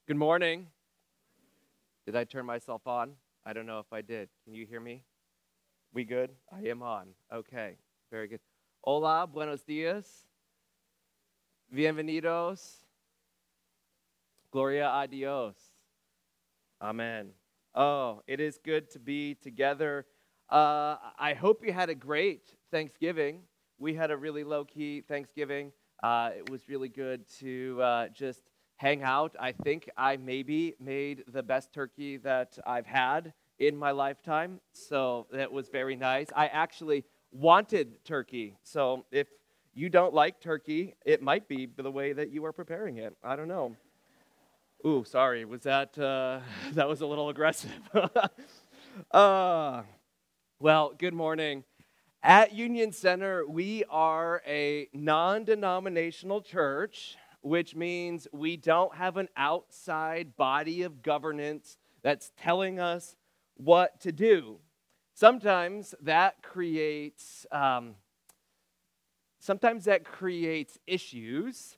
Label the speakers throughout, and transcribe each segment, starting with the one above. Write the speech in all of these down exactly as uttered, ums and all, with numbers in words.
Speaker 1: Good morning. Did I turn myself on? I don't know if I did. Can you hear me? We good? I am on. Okay, very good. Hola, buenos dias. Bienvenidos. Gloria a Dios. Amen. Oh, it is good to be together. Uh, I hope you had a great Thanksgiving. We had a really low-key Thanksgiving. Uh, it was really good to uh, just hang out. I think I maybe made the best turkey that I've had in my lifetime, so that was very nice. I actually wanted turkey, so if you don't like turkey, it might be the way that you are preparing it. I don't know. Ooh, sorry. Was that uh, that was a little aggressive? uh, well, good morning. At Union Center, we are a non-denominational church, which means we don't have an outside body of governance that's telling us what to do. Sometimes that creates um, sometimes that creates issues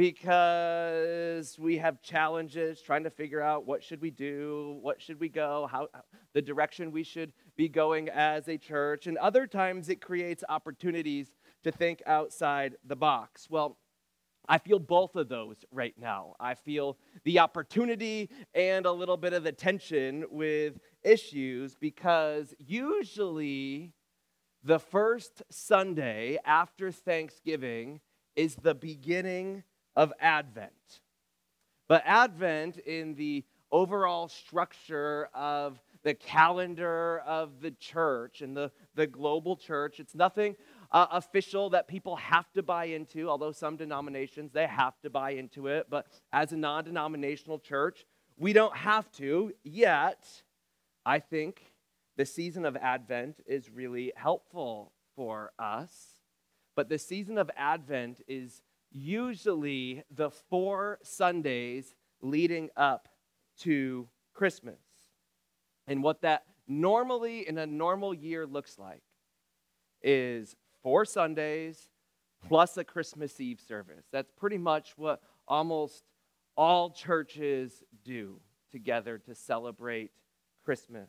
Speaker 1: because we have challenges trying to figure out what should we do, what should we go, how the direction we should be going as a church. And other times it creates opportunities to think outside the box. Well, I feel both of those right now. I feel the opportunity and a little bit of the tension with issues because usually the first Sunday after Thanksgiving is the beginning of Advent. But Advent, in the overall structure of the calendar of the church and the, the global church, it's nothing uh, official that people have to buy into, although some denominations, they have to buy into it. But as a non-denominational church, we don't have to, yet I think the season of Advent is really helpful for us. But the season of Advent is usually the four Sundays leading up to Christmas. And what that normally in a normal year looks like is four Sundays plus a Christmas Eve service. That's pretty much what almost all churches do together to celebrate Christmas.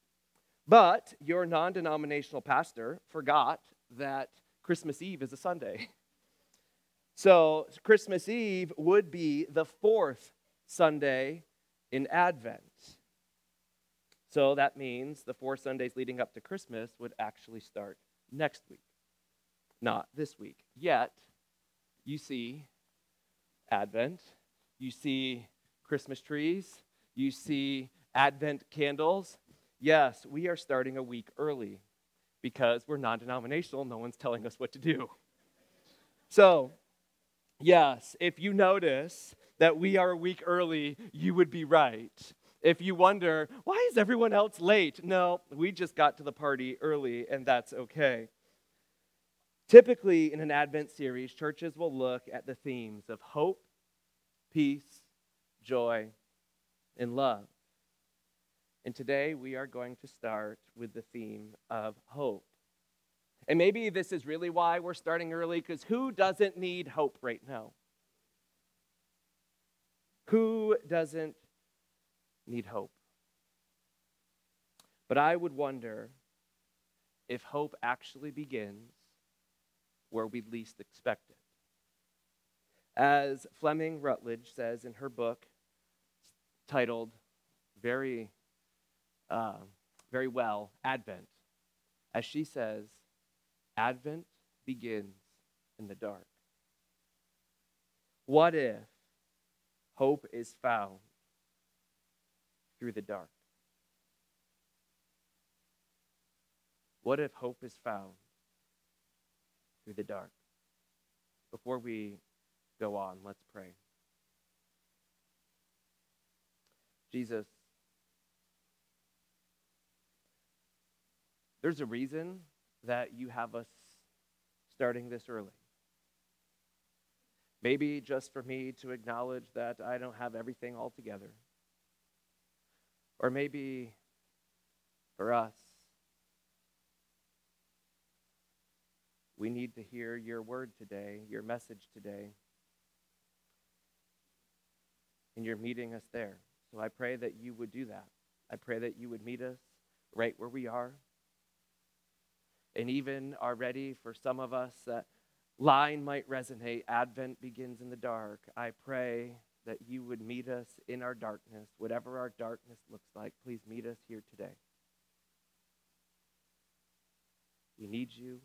Speaker 1: But your non-denominational pastor forgot that Christmas Eve is a Sunday. So Christmas Eve would be the fourth Sunday in Advent. So that means the four Sundays leading up to Christmas would actually start next week, not this week. Yet, you see Advent, you see Christmas trees, you see Advent candles. Yes, we are starting a week early because we're non-denominational. No one's telling us what to do. So, yes, if you notice that we are a week early, you would be right. If you wonder, why is everyone else late? No, we just got to the party early, and that's okay. Typically, in an Advent series, churches will look at the themes of hope, peace, joy, and love. And today we are going to start with the theme of hope. And maybe this is really why we're starting early, because who doesn't need hope right now? Who doesn't need hope? But I would wonder if hope actually begins where we least expect it. As Fleming Rutledge says in her book, titled very Uh, very well, Advent. As she says, Advent begins in the dark. What if hope is found through the dark? What if hope is found through the dark? Before we go on, let's pray. Jesus, there's a reason that you have us starting this early. Maybe just for me to acknowledge that I don't have everything all together. Or maybe for us, we need to hear your word today, your message today. and you're meeting us there. So I pray that you would do that. I pray that you would meet us right where we are. And even already for some of us, that line might resonate. Advent begins in the dark. I pray that you would meet us in our darkness, whatever our darkness looks like. Please meet us here today. We need you.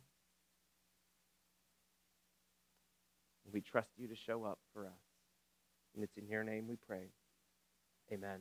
Speaker 1: We trust you to show up for us. And it's in your name we pray. Amen.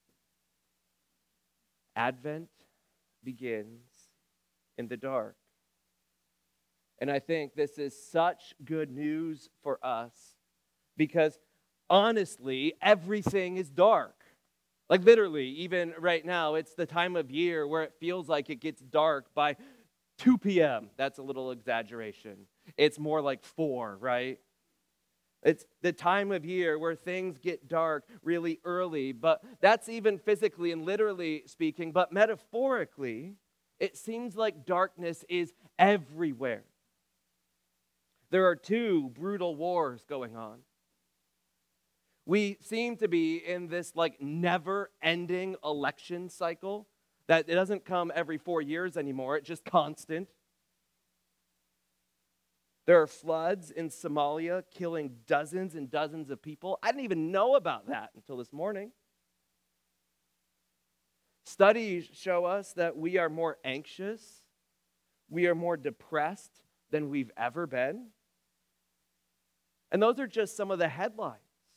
Speaker 1: Advent begins in the dark. And I think this is such good news for us because honestly, everything is dark. Like literally, even right now, it's the time of year where it feels like it gets dark by two p.m. That's a little exaggeration. It's more like four, right? It's the time of year where things get dark really early, but that's even physically and literally speaking. But metaphorically, it seems like darkness is everywhere. There are two brutal wars going on. We seem to be in this like never-ending election cycle that it doesn't come every four years anymore. It's just constant. There are floods in Somalia killing dozens and dozens of people. I didn't even know about that until this morning. Studies show us that we are more anxious, we are more depressed than we've ever been. And those are just some of the headlines.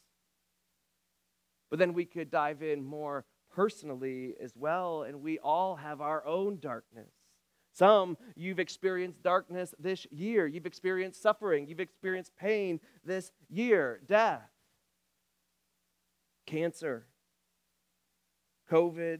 Speaker 1: But then we could dive in more personally as well, and we all have our own darkness. Some, you've experienced darkness this year. You've experienced suffering. You've experienced pain this year. Death, cancer, COVID,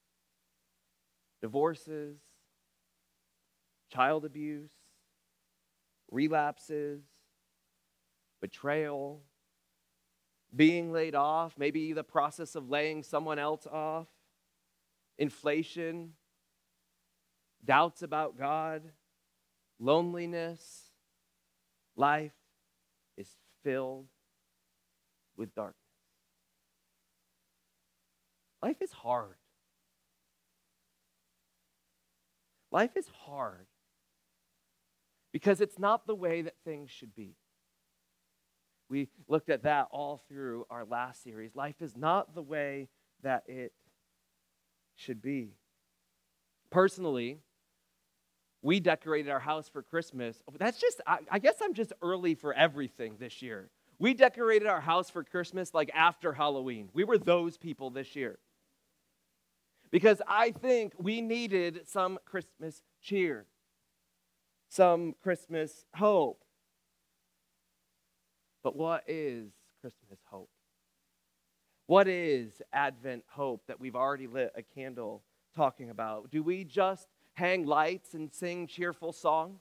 Speaker 1: divorces, child abuse, relapses, betrayal, being laid off, maybe the process of laying someone else off, inflation, doubts about God, loneliness. Life is filled with darkness. Life is hard. Life is hard because it's not the way that things should be. We looked at that all through our last series. Life is not the way that it should be. Personally, we decorated our house for Christmas. That's just, I, I guess I'm just early for everything this year. We decorated our house for Christmas like after Halloween. We were those people this year. Because I think we needed some Christmas cheer, some Christmas hope. But what is Christmas hope? What is Advent hope that we've already lit a candle talking about? Do we just hang lights and sing cheerful songs?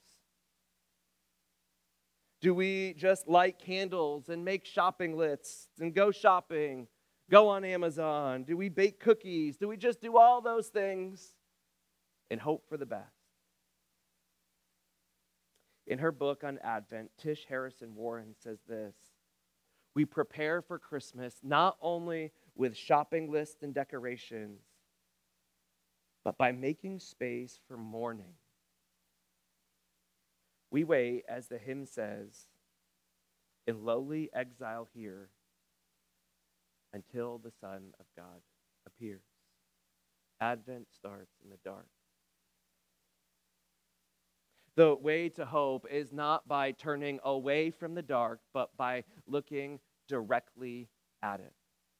Speaker 1: Do we just light candles and make shopping lists and go shopping, go on Amazon? Do we bake cookies? Do we just do all those things and hope for the best? In her book on Advent, Tish Harrison Warren says this: we prepare for Christmas not only with shopping lists and decorations, but by making space for mourning. We wait, as the hymn says, in lowly exile here until the Son of God appears. Advent starts in the dark. The way to hope is not by turning away from the dark, but by looking directly at it.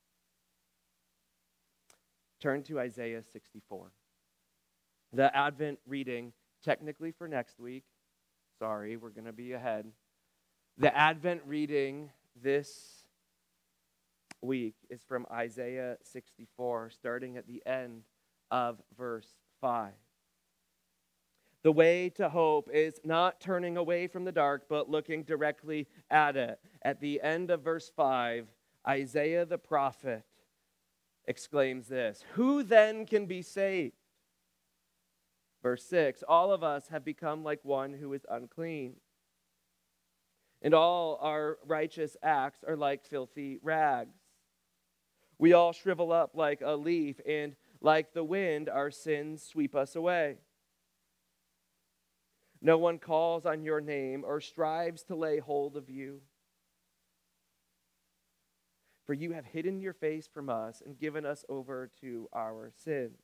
Speaker 1: Turn to Isaiah sixty-four. The Advent reading, technically for next week, sorry, we're going to be ahead. The Advent reading this week is from Isaiah sixty-four, starting at the end of verse five. The way to hope is not turning away from the dark, but looking directly at it. At the end of verse five, Isaiah the prophet exclaims this: who then can be saved? Verse six, all of us have become like one who is unclean, and all our righteous acts are like filthy rags. We all shrivel up like a leaf, and like the wind, our sins sweep us away. No one calls on your name or strives to lay hold of you. For you have hidden your face from us and given us over to our sins.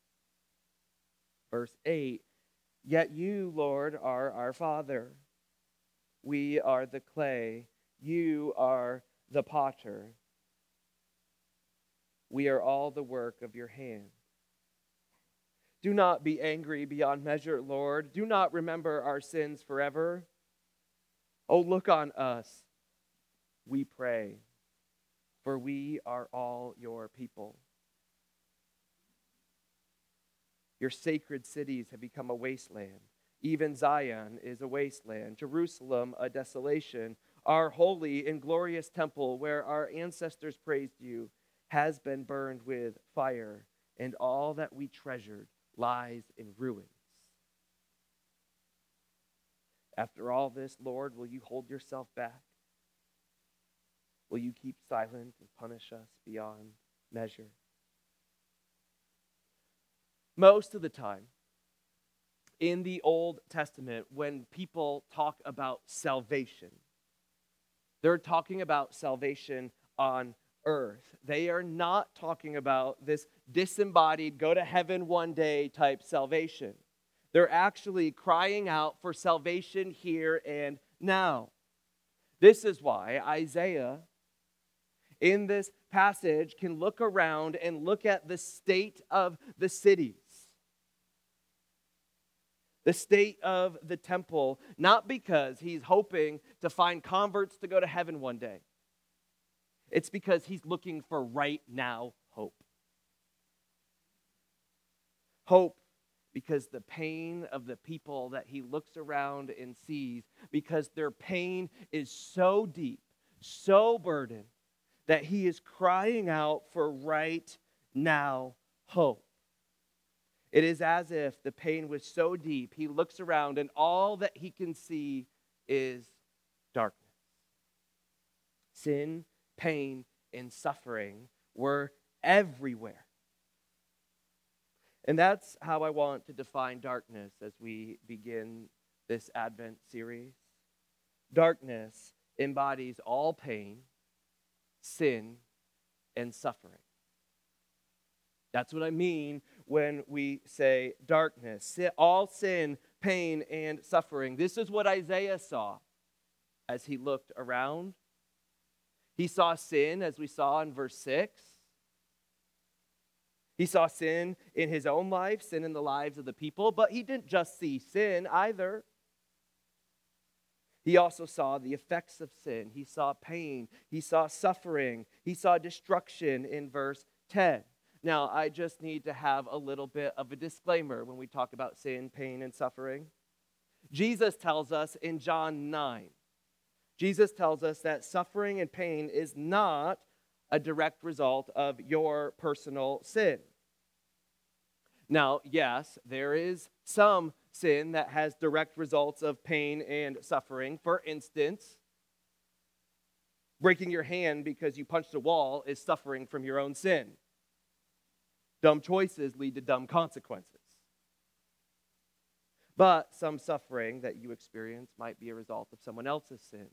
Speaker 1: Verse eight, yet you, Lord, are our Father. We are the clay. You are the potter. We are all the work of your hand. Do not be angry beyond measure, Lord. Do not remember our sins forever. Oh, look on us, we pray, for we are all your people. Your sacred cities have become a wasteland. Even Zion is a wasteland, Jerusalem a desolation. Our holy and glorious temple, where our ancestors praised you, has been burned with fire, and all that we treasured lies in ruins. After all this, Lord, will you hold yourself back? Will you keep silent and punish us beyond measure? Most of the time, in the Old Testament, when people talk about salvation, they're talking about salvation on earth. They are not talking about this disembodied, go to heaven one day type salvation. They're actually crying out for salvation here and now. This is why Isaiah, in this passage, can look around and look at the state of the cities, the state of the temple, not because he's hoping to find converts to go to heaven one day. It's because he's looking for right now hope. Hope because the pain of the people that he looks around and sees, because their pain is so deep, so burdened, that he is crying out for right now hope. It is as if the pain was so deep, he looks around and all that he can see is darkness. Sin, pain, and suffering were everywhere. And that's how I want to define darkness as we begin this Advent series. Darkness embodies all pain, sin, and suffering. That's what I mean when we say darkness. All sin, pain, and suffering. This is what Isaiah saw as he looked around. He saw sin, as we saw in verse six. He saw sin in his own life, sin in the lives of the people, but he didn't just see sin either. He also saw the effects of sin. He saw pain. He saw suffering. He saw destruction in verse ten. Now, I just need to have a little bit of a disclaimer when we talk about sin, pain, and suffering. Jesus tells us in John nine, Jesus tells us that suffering and pain is not a direct result of your personal sin. Now, yes, there is some sin that has direct results of pain and suffering. For instance, breaking your hand because you punched a wall is suffering from your own sin. Dumb choices lead to dumb consequences. But some suffering that you experience might be a result of someone else's sin.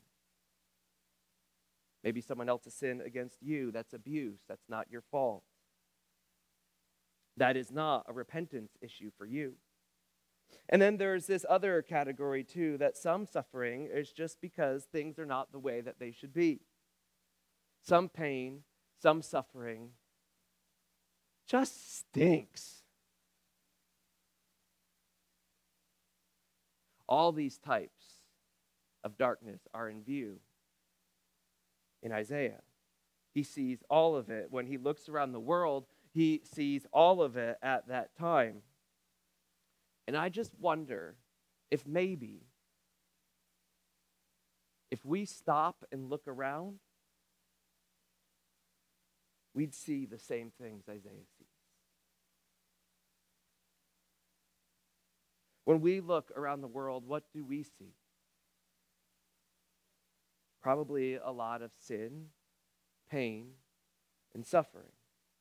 Speaker 1: Maybe someone else's sin against you. That's abuse. That's not your fault. That is not a repentance issue for you. And then there's this other category too, that some suffering is just because things are not the way that they should be. Some pain, some suffering just stinks. All these types of darkness are in view in Isaiah. He sees all of it. When he looks around the world, he sees all of it at that time. And I just wonder if maybe, if we stop and look around, we'd see the same things Isaiah sees. When we look around the world, what do we see? Probably a lot of sin, pain, and suffering.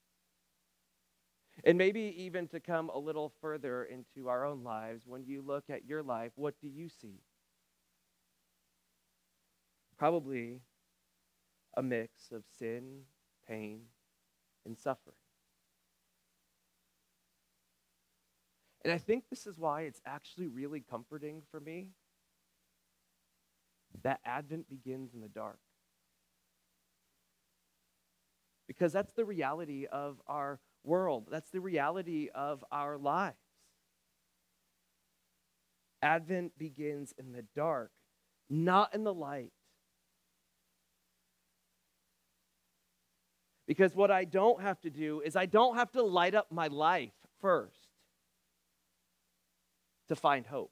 Speaker 1: And maybe even to come a little further into our own lives, when you look at your life, what do you see? Probably a mix of sin, pain, and suffering. And I think this is why it's actually really comforting for me that Advent begins in the dark. Because that's the reality of our world. That's the reality of our lives. Advent begins in the dark, not in the light. Because what I don't have to do is I don't have to light up my life first to find hope.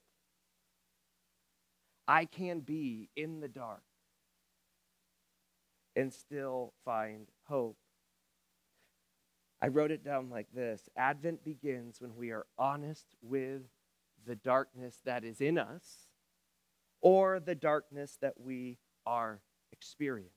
Speaker 1: I can be in the dark and still find hope. I wrote it down like this: Advent begins when we are honest with the darkness that is in us or the darkness that we are experiencing.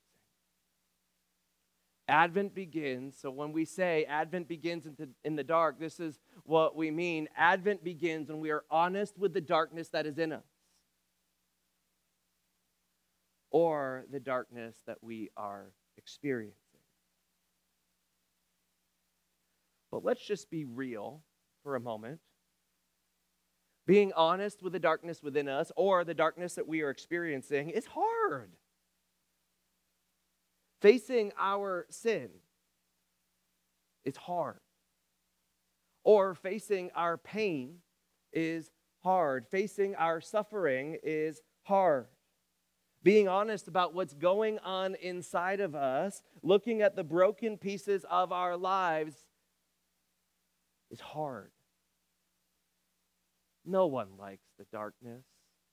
Speaker 1: Advent begins, so when we say Advent begins in the, in the dark, this is what we mean. Advent begins when we are honest with the darkness that is in us or the darkness that we are experiencing. But let's just be real for a moment. Being honest with the darkness within us or the darkness that we are experiencing is hard. Facing our sin is hard. Or facing our pain is hard. Facing our suffering is hard. Being honest about what's going on inside of us, looking at the broken pieces of our lives, is hard. No one likes the darkness.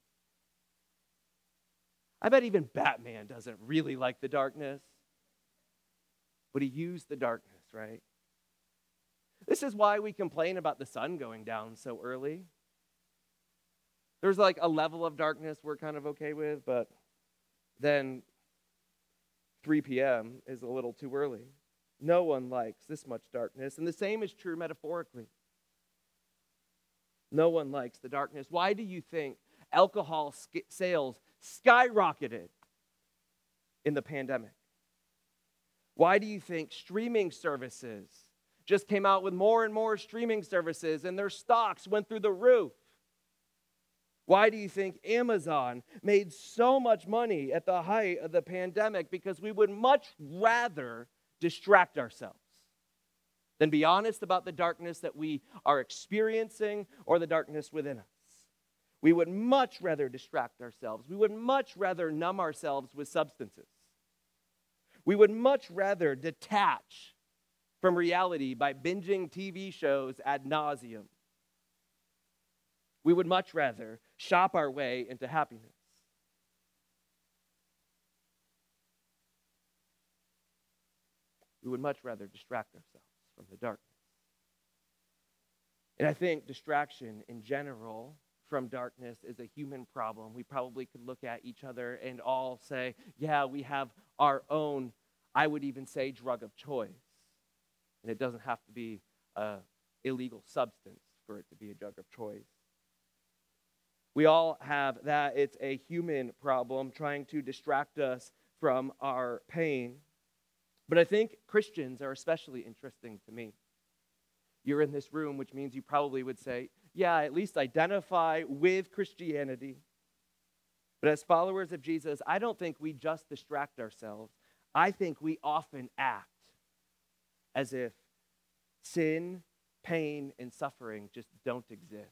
Speaker 1: I bet even Batman doesn't really like the darkness. But he used the darkness, right? This is why we complain about the sun going down so early. There's like a level of darkness we're kind of okay with, but then three p.m. is a little too early. No one likes this much darkness, and the same is true metaphorically. No one likes the darkness. Why do you think alcohol sk- sales skyrocketed in the pandemic? Why do you think streaming services just came out with more and more streaming services and their stocks went through the roof? Why do you think Amazon made so much money at the height of the pandemic? Because we would much rather distract ourselves than be honest about the darkness that we are experiencing or the darkness within us. We would much rather distract ourselves. We would much rather numb ourselves with substances. We would much rather detach from reality by binging T V shows ad nauseum. We would much rather shop our way into happiness. We would much rather distract ourselves from the darkness. And I think distraction in general from darkness is a human problem. We probably could look at each other and all say, yeah, we have our own, I would even say, drug of choice. And it doesn't have to be an illegal substance for it to be a drug of choice. We all have that. It's a human problem trying to distract us from our pain. But I think Christians are especially interesting to me. You're in this room, which means you probably would say, yeah, I at least identify with Christianity. But as followers of Jesus, I don't think we just distract ourselves. I think we often act as if sin, pain, and suffering just don't exist.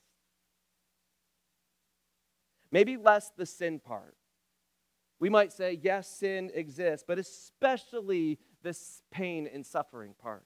Speaker 1: Maybe less the sin part. We might say, yes, sin exists, but especially this pain and suffering part.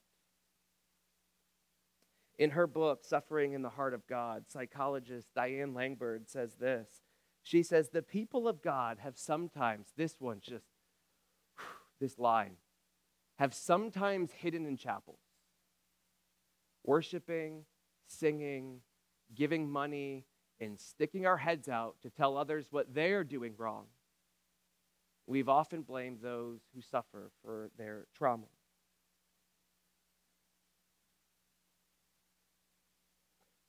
Speaker 1: In her book, Suffering in the Heart of God, psychologist Diane Langbird says this. She says, the people of God have sometimes, this one just, this line, have sometimes hidden in chapels, worshiping, singing, giving money, and sticking our heads out to tell others what they're doing wrong. We've often blamed those who suffer for their trauma.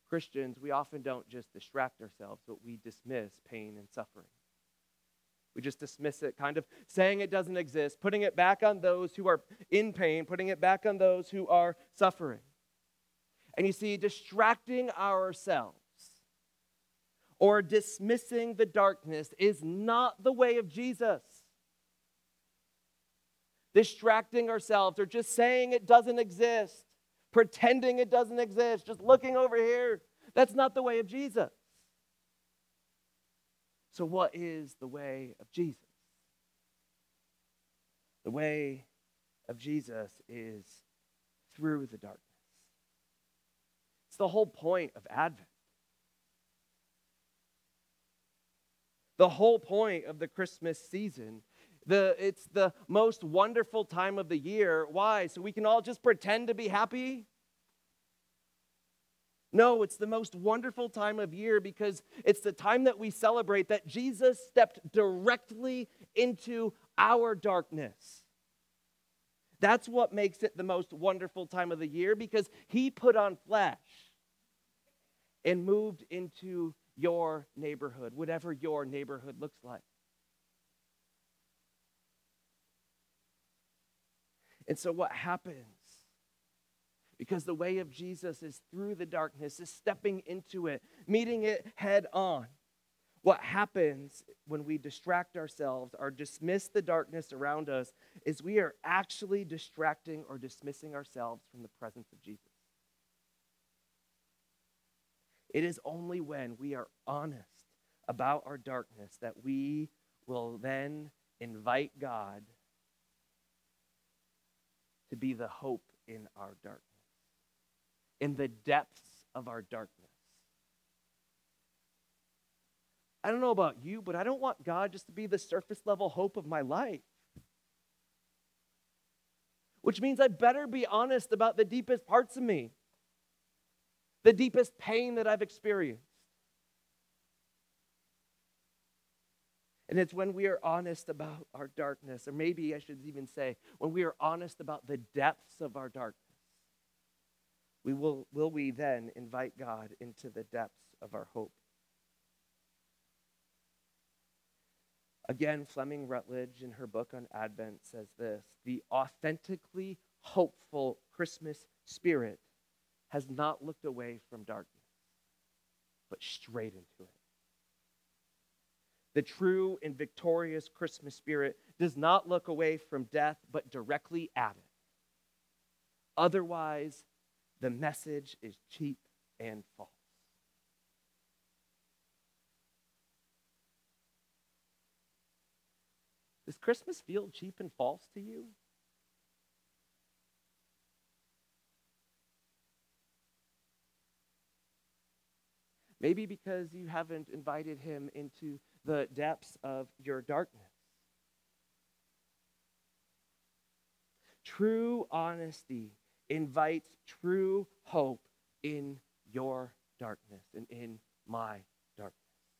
Speaker 1: Christians, we often don't just distract ourselves, but we dismiss pain and suffering. We just dismiss it, kind of saying it doesn't exist, putting it back on those who are in pain, putting it back on those who are suffering. And you see, distracting ourselves or dismissing the darkness is not the way of Jesus. Distracting ourselves or just saying it doesn't exist, pretending it doesn't exist, just looking over here, that's not the way of Jesus. So what is the way of Jesus? The way of Jesus is through the darkness. It's the whole point of Advent. The whole point of the Christmas season. The, it's the most wonderful time of the year. Why? So we can all just pretend to be happy? No, it's the most wonderful time of year because it's the time that we celebrate that Jesus stepped directly into our darkness. That's what makes it the most wonderful time of the year, because he put on flesh and moved into your neighborhood, whatever your neighborhood looks like. And so what happens? Because the way of Jesus is through the darkness, is stepping into it, meeting it head on. What happens when we distract ourselves or dismiss the darkness around us is we are actually distracting or dismissing ourselves from the presence of Jesus. It is only when we are honest about our darkness that we will then invite God to be the hope in our darkness, in the depths of our darkness. I don't know about you, but I don't want God just to be the surface level hope of my life. Which means I better be honest about the deepest parts of me, the deepest pain that I've experienced. And it's when we are honest about our darkness, or maybe I should even say, when we are honest about the depths of our darkness, we will, will we then invite God into the depths of our hope. Again, Fleming Rutledge in her book on Advent says this: the authentically hopeful Christmas spirit has not looked away from darkness, but straight into it. The true and victorious Christmas spirit does not look away from death, but directly at it. Otherwise, the message is cheap and false. Does Christmas feel cheap and false to you? Maybe because you haven't invited him into the depths of your darkness. True honesty invites true hope in your darkness and in my darkness.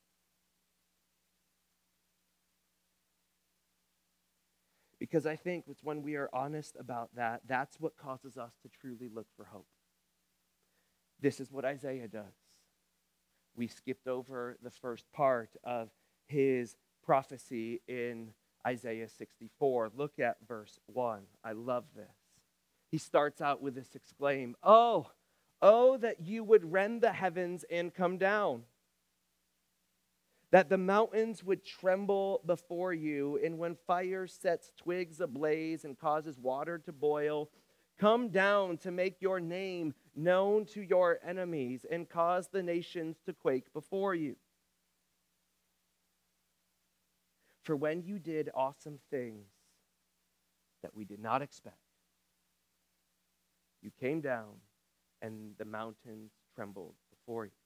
Speaker 1: Because I think it's when we are honest about that, that's what causes us to truly look for hope. This is what Isaiah does. We skipped over the first part of his prophecy in Isaiah sixty-four. Look at verse one. I love this. He starts out with this exclaim, "Oh, oh, that you would rend the heavens and come down, that the mountains would tremble before you, and when fire sets twigs ablaze and causes water to boil, come down to make your name known to your enemies and cause the nations to quake before you. For when you did awesome things that we did not expect, you came down and the mountains trembled before you.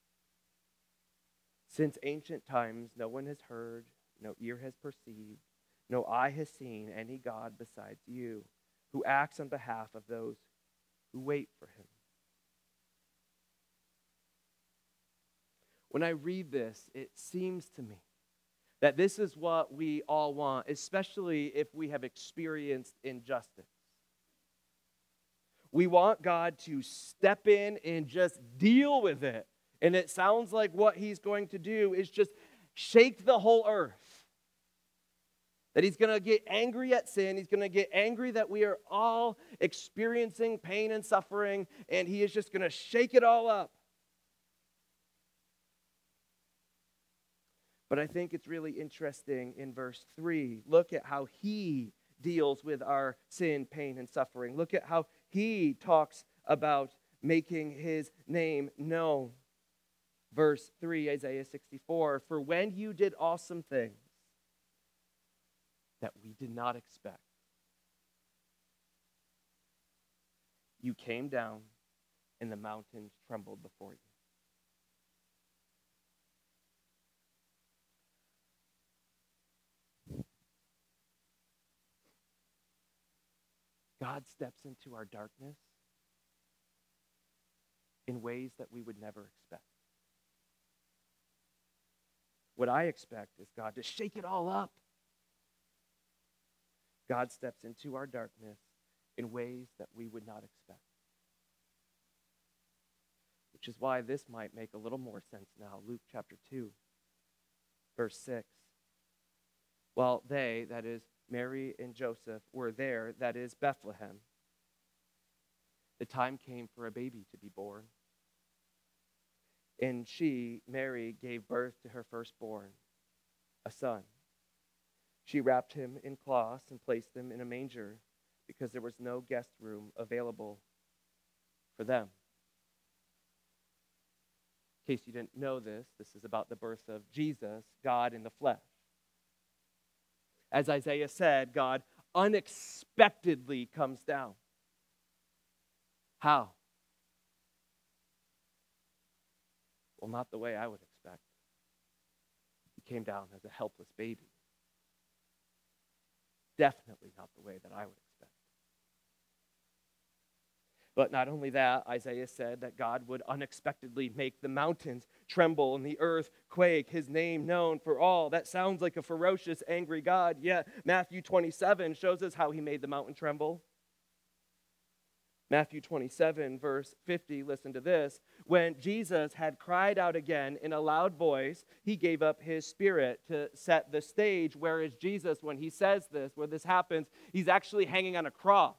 Speaker 1: Since ancient times, no one has heard, no ear has perceived, no eye has seen any God besides you, who acts on behalf of those who wait for him." When I read this, it seems to me that this is what we all want, especially if we have experienced injustice. We want God to step in and just deal with it. And it sounds like what he's going to do is just shake the whole earth. That he's going to get angry at sin. He's going to get angry that we are all experiencing pain and suffering. And he is just going to shake it all up. But I think it's really interesting in verse three. Look at how he deals with our sin, pain, and suffering. Look at how he talks about making his name known. Verse three, Isaiah sixty-four, for when you did awesome things that we did not expect, you came down and the mountains trembled before you. God steps into our darkness in ways that we would never expect. What I expect is God to shake it all up. God steps into our darkness in ways that we would not expect. Which is why this might make a little more sense now. Luke chapter two, verse six. While they, that is Mary and Joseph, were there, that is Bethlehem, the time came for a baby to be born. And she, Mary, gave birth to her firstborn, a son. She wrapped him in cloths and placed him in a manger because there was no guest room available for them. In case you didn't know this, this is about the birth of Jesus, God in the flesh. As Isaiah said, God unexpectedly comes down. How? Well, not the way I would expect. He came down as a helpless baby. Definitely not the way that I would expect. But not only that, Isaiah said that God would unexpectedly make the mountains tremble and the earth quake, his name known for all. That sounds like a ferocious, angry God. Yet Matthew twenty-seven shows us how he made the mountain tremble. Matthew twenty-seven, verse fifty, listen to this. When Jesus had cried out again in a loud voice, he gave up his spirit to set the stage. Whereas Jesus, when he says this, where this happens, he's actually hanging on a cross.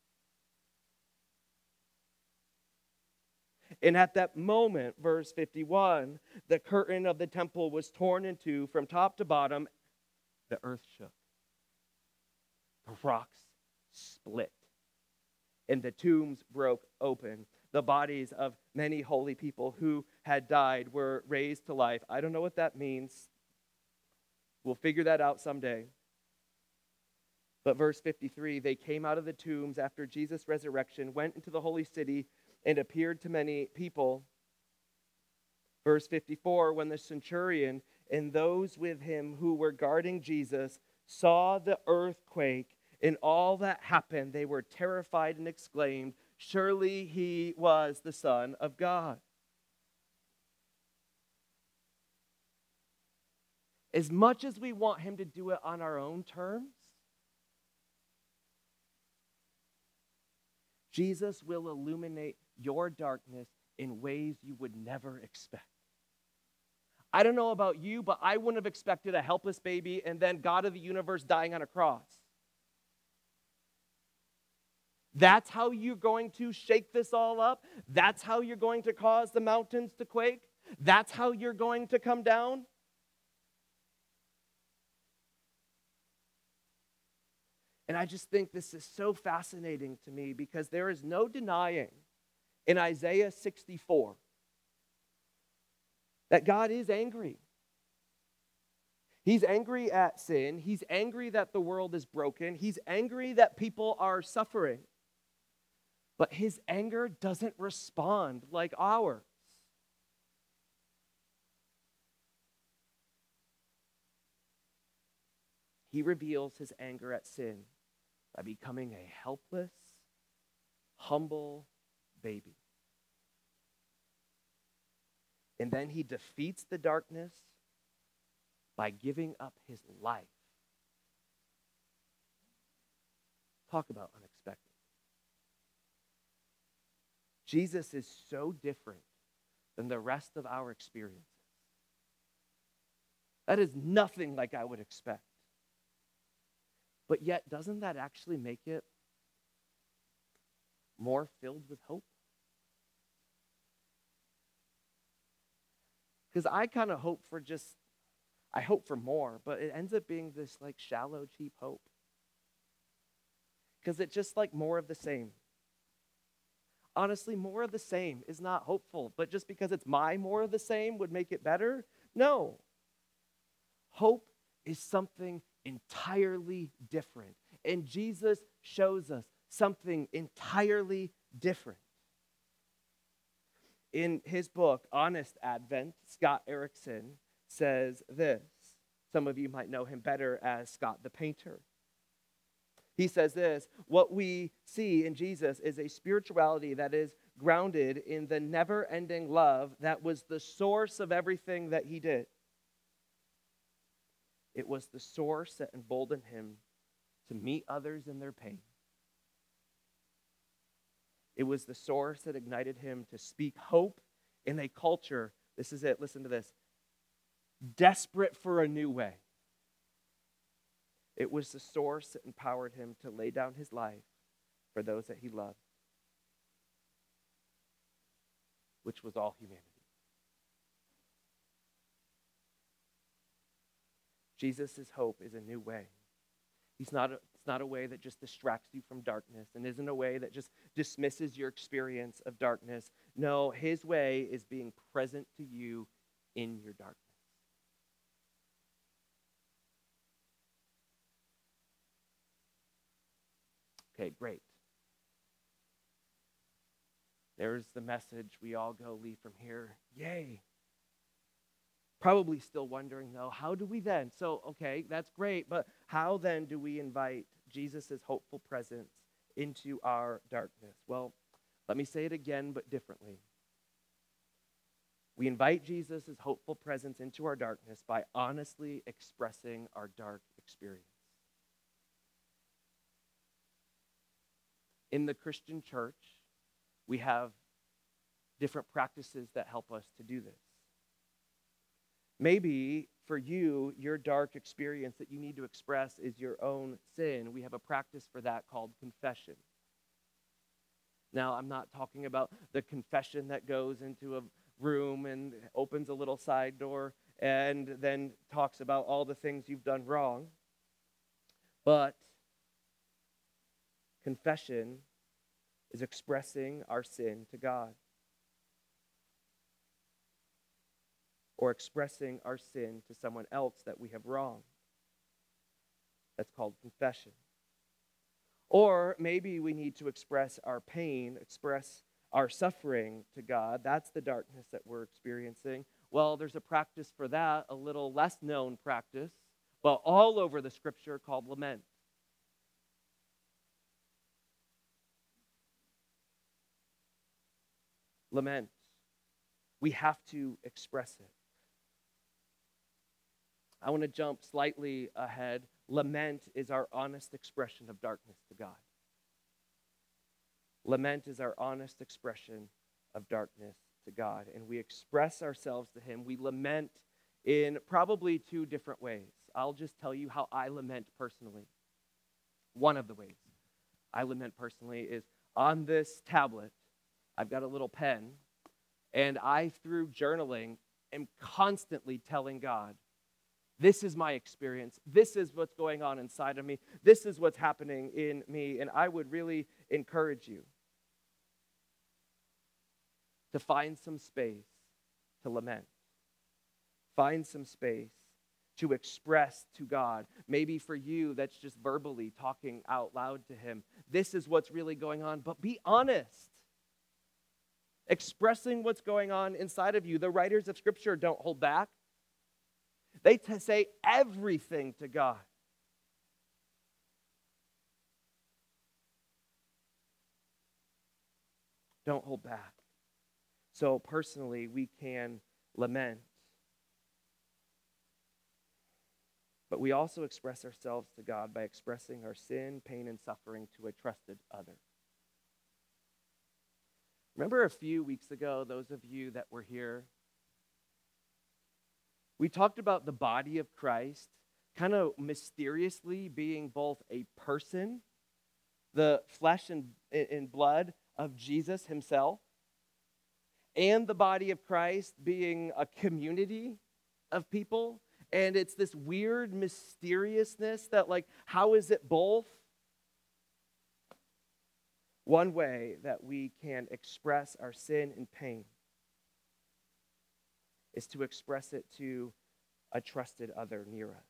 Speaker 1: And at that moment, verse fifty-one, the curtain of the temple was torn in two from top to bottom. The earth shook. The rocks split. And the tombs broke open. The bodies of many holy people who had died were raised to life. I don't know what that means. We'll figure that out someday. But verse fifty-three, they came out of the tombs after Jesus' resurrection, went into the holy city, and appeared to many people. Verse fifty-four, when the centurion and those with him who were guarding Jesus saw the earthquake and all that happened, they were terrified and exclaimed, surely he was the Son of God. As much as we want him to do it on our own terms, Jesus will illuminate your darkness in ways you would never expect. I don't know about you, but I wouldn't have expected a helpless baby and then God of the universe dying on a cross. That's how you're going to shake this all up? That's how you're going to cause the mountains to quake? That's how you're going to come down? And I just think this is so fascinating to me because there is no denying in Isaiah sixty-four that God is angry. He's angry at sin. He's angry that the world is broken. He's angry that people are suffering. But his anger doesn't respond like ours. He reveals his anger at sin by becoming a helpless, humble baby. And then he defeats the darkness by giving up his life. Talk about unexpected. Jesus is so different than the rest of our experiences. That is nothing like I would expect. But yet, doesn't that actually make it more filled with hope? Because I kind of hope for just, I hope for more, but it ends up being this like shallow, cheap hope. Because it's just like more of the same. Honestly, more of the same is not hopeful, but just because it's my more of the same would make it better? No. Hope is something entirely different. And Jesus shows us something entirely different. In his book, Honest Advent, Scott Erickson says this. Some of you might know him better as Scott the Painter. He says this: what we see in Jesus is a spirituality that is grounded in the never-ending love that was the source of everything that he did. It was the source that emboldened him to meet others in their pain. It was the source that ignited him to speak hope in a culture, this is it, listen to this, desperate for a new way. It was the source that empowered him to lay down his life for those that he loved, which was all humanity. Jesus' hope is a new way. He's not a, it's not a way that just distracts you from darkness and isn't a way that just dismisses your experience of darkness. No, his way is being present to you in your darkness. Okay, great. There's the message we all go leave from here. Yay. Probably still wondering, though, how do we then? So, okay, that's great, but how then do we invite Jesus' hopeful presence into our darkness? Well, let me say it again, but differently. We invite Jesus' hopeful presence into our darkness by honestly expressing our dark experience. In the Christian church, we have different practices that help us to do this. Maybe for you, your dark experience that you need to express is your own sin. We have a practice for that called confession. Now, I'm not talking about the confession that goes into a room and opens a little side door and then talks about all the things you've done wrong. But confession is expressing our sin to God, or expressing our sin to someone else that we have wronged. That's called confession. Or maybe we need to express our pain, express our suffering to God. That's the darkness that we're experiencing. Well, there's a practice for that, a little less known practice, but all over the scripture, called lament. Lament. We have to express it. I want to jump slightly ahead. Lament is our honest expression of darkness to God. Lament is our honest expression of darkness to God. And we express ourselves to him. We lament in probably two different ways. I'll just tell you how I lament personally. One of the ways I lament personally is on this tablet, I've got a little pen, and I, through journaling, am constantly telling God, this is my experience. This is what's going on inside of me. This is what's happening in me. And I would really encourage you to find some space to lament. Find some space to express to God. Maybe for you, that's just verbally talking out loud to him. This is what's really going on, but be honest. Expressing what's going on inside of you. The writers of Scripture don't hold back. They t- say everything to God. Don't hold back. So personally, we can lament. But we also express ourselves to God by expressing our sin, pain, and suffering to a trusted other. Remember a few weeks ago, those of you that were here, we talked about the body of Christ kind of mysteriously being both a person, the flesh and, and blood of Jesus himself, and the body of Christ being a community of people. And it's this weird mysteriousness that, like, how is it both? One way that we can express our sin and pain is to express it to a trusted other near us.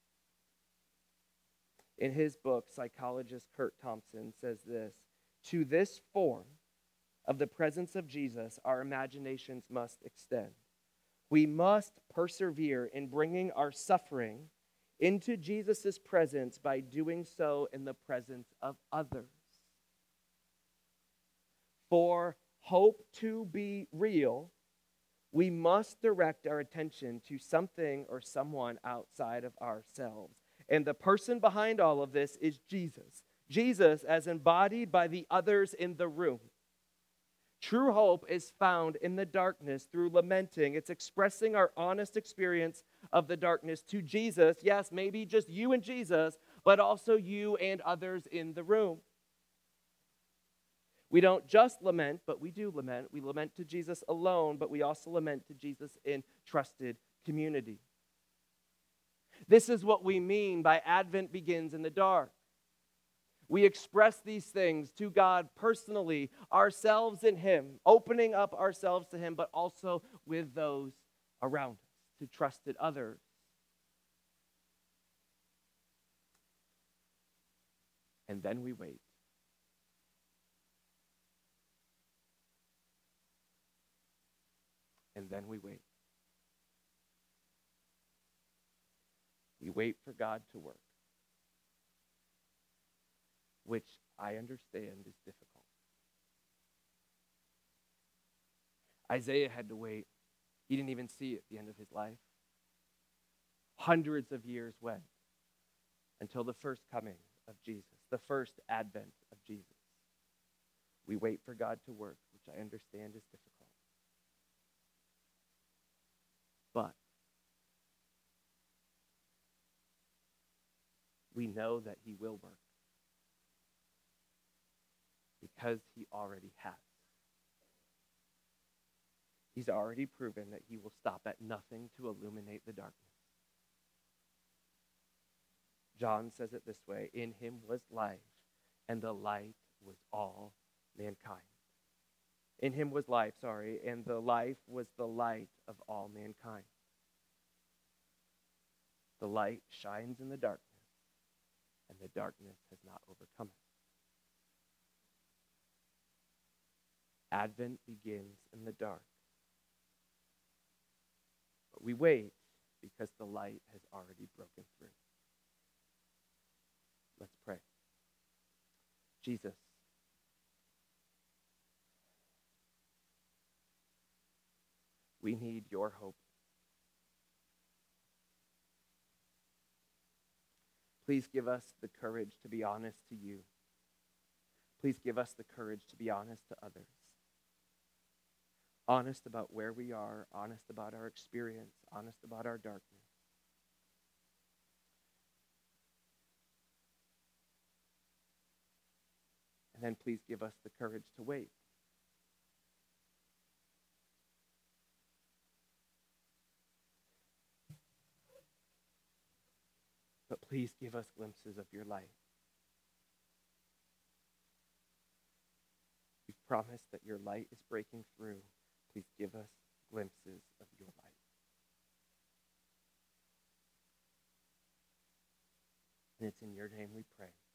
Speaker 1: In his book, psychologist Kurt Thompson says this: to this form of the presence of Jesus, our imaginations must extend. We must persevere in bringing our suffering into Jesus' presence by doing so in the presence of others. For hope to be real, we must direct our attention to something or someone outside of ourselves. And the person behind all of this is Jesus. Jesus as embodied by the others in the room. True hope is found in the darkness through lamenting. It's expressing our honest experience of the darkness to Jesus. Yes, maybe just you and Jesus, but also you and others in the room. We don't just lament, but we do lament. We lament to Jesus alone, but we also lament to Jesus in trusted community. This is what we mean by Advent begins in the dark. We express these things to God personally, ourselves in him, opening up ourselves to him, but also with those around us, to trusted others. And then we wait. And then we wait. We wait for God to work, which I understand is difficult. Isaiah had to wait. He didn't even see it at the end of his life. Hundreds of years went until the first coming of Jesus, the first advent of Jesus. We wait for God to work, which I understand is difficult. But we know that he will work because he already has. He's already proven that he will stop at nothing to illuminate the darkness. John says it this way: in him was life, and the light was all mankind. In him was life, sorry, and the life was the light of all mankind. The light shines in the darkness, and the darkness has not overcome it. Advent begins in the dark. But we wait because the light has already broken through. Let's pray. Jesus, we need your hope. Please give us the courage to be honest to you. Please give us the courage to be honest to others. Honest about where we are, honest about our experience, honest about our darkness. And then please give us the courage to wait. But please give us glimpses of your light. You've promised that your light is breaking through. Please give us glimpses of your light. And it's in your name we pray.